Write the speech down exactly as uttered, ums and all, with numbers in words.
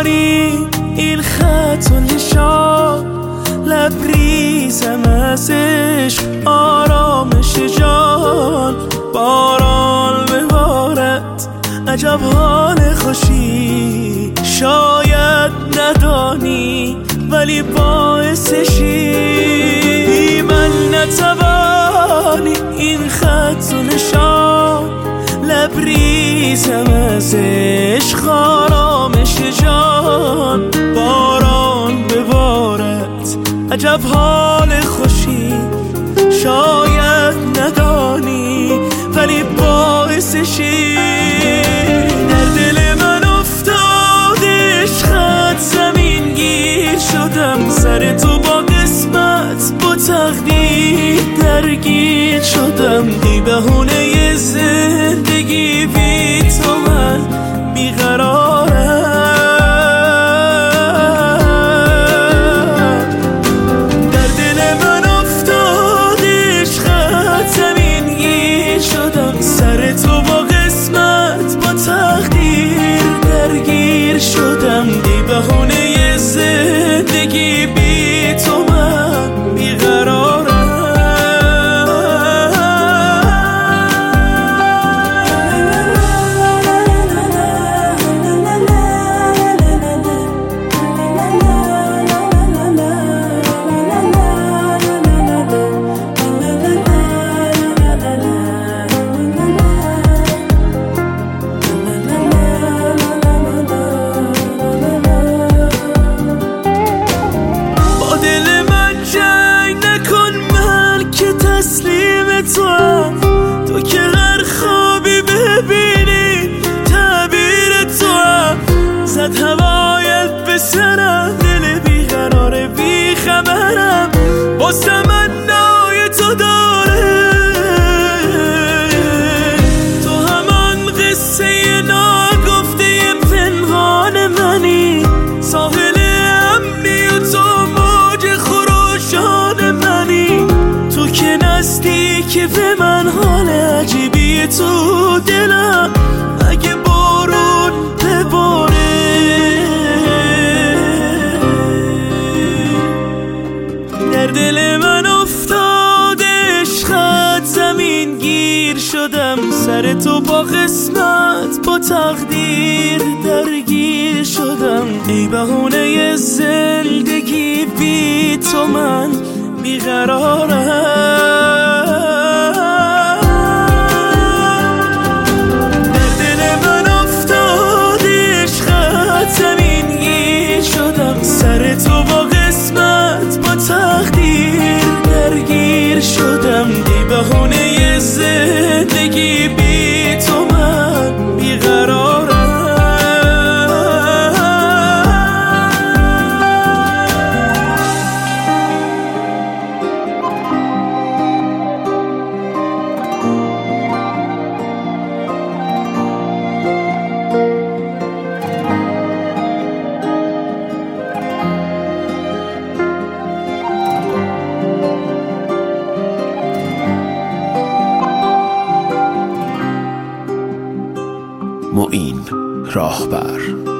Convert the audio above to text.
ندانی این خط و نشان، لبریزم از عشق آرامش جان. باران ببارد عجب حال خوشی، شاید ندانی ولی باعثشی. من نتوانی این خط و نشان، لبریزم از عشق آرامش جان. باران ببارد عجب حال خوشی، شاید ندانی ولی باعثشی. در دل من افتاد عشقت زمین گیر شدم، سر تو با قسمت با تقدیر درگیر شدم. ای بهونه زندگی بی تو من بیقرارم. در دل من افتاد عشقت زمین گیر شدم، سر تو با قسمت با تقدیر درگیر شدم. ای بهونه زندگی بی تو من بیقرارم. تو که هر خوابی ببینی تعبیر تو هم، زد هوایت به سرم، دل بیقرار بیخبرم با تمنای تو داره. تو همان قصه ناگفته پنهان منی، ساحل امنی و تو موج خروشان منی. تو که نزدیکی به من، حال عجیبی تو دلم، اگه بارون بباره. در دل من افتاد عشقت زمین گیر شدم، سر تو با قسمت با تقدیر درگیر شدم. ای بهونه زندگی بی تو من بیقرارم. سر تو با قسمت با تقدیر درگیر شدم. دی بهونه زندگی بی تو من بیقرارم. معین راهبر.